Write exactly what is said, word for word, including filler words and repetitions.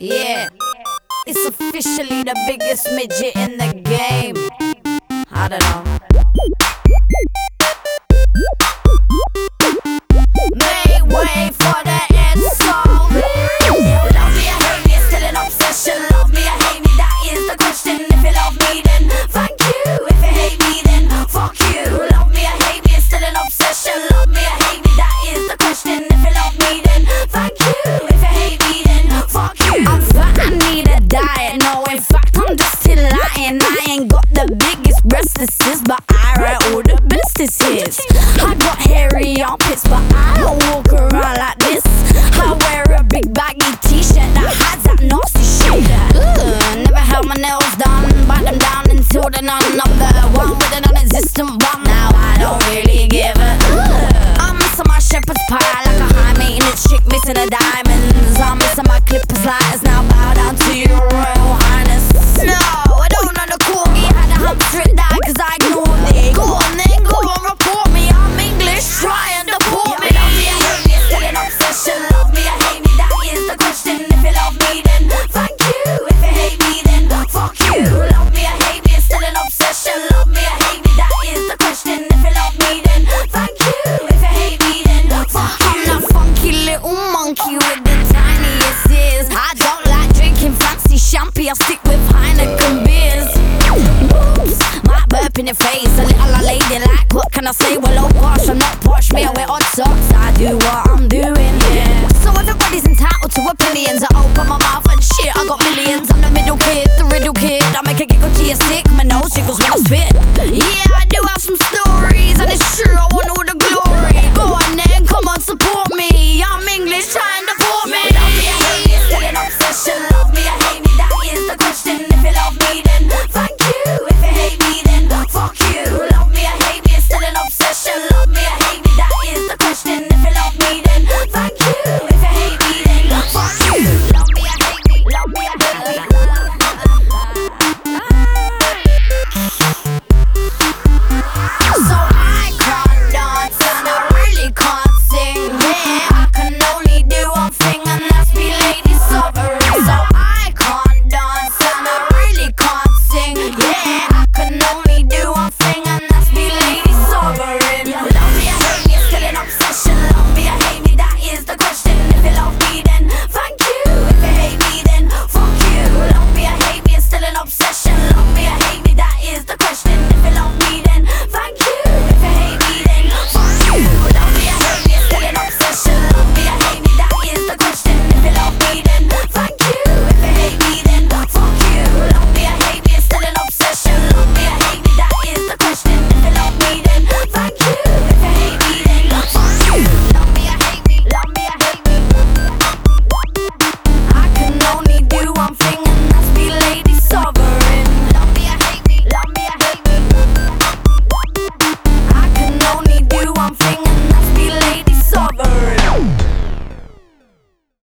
Yeah, it's officially the biggest midget in the game. I don't know. Make way for the insult. Love me or hate me, it's still an obsession. Love me or hate me, that is the question. If you love me, then thank you. If you hate me, then fuck you. Love me or hate me, it's still an obsession. Love me or hate me, that is the question. If you love me, then thank you. If you hate me, then fuck you. I'm fat, I need a diet. No, in fact, I'm just still lying. I ain't got the biggest breasts, this is, but I write all the best this is. I got hairy armpits, but I don't walk around like this. I wear a big baggy t-shirt that has that nasty shit. Ugh, never held my nails done, bite them down until the none. I'm the one with an non-existent one. Now I don't really give a ugh. I'm missing my shepherd's pie like a high maintenance chick missing the diamonds. I'm missing my clippers lighters, now bow down to your royal highness. No, I don't know the corgi had a hump straight die cause I ignored it. Go on then, go on, report me, I'm English, try and deport me. Love me or hate me, it's still an obsession. Love me or hate me, that is the question. If you love me, then thank you. If you hate me, then fuck you. Love me or hate me, it's still an obsession. Love me or hate me, that is the question. If you love me, then thank you. If you hate me, then fuck you. I'm that funky little monkey with the tiniest ears. I don't like drinking fancy champagne, I stick with Heineken beers. Oops, might burp in your face, a little a lady like, what can I say? Well, oh gosh, I'm not posh, me I wear odd socks. I do what I'm doing, yeah. So everybody's entitled to opinions.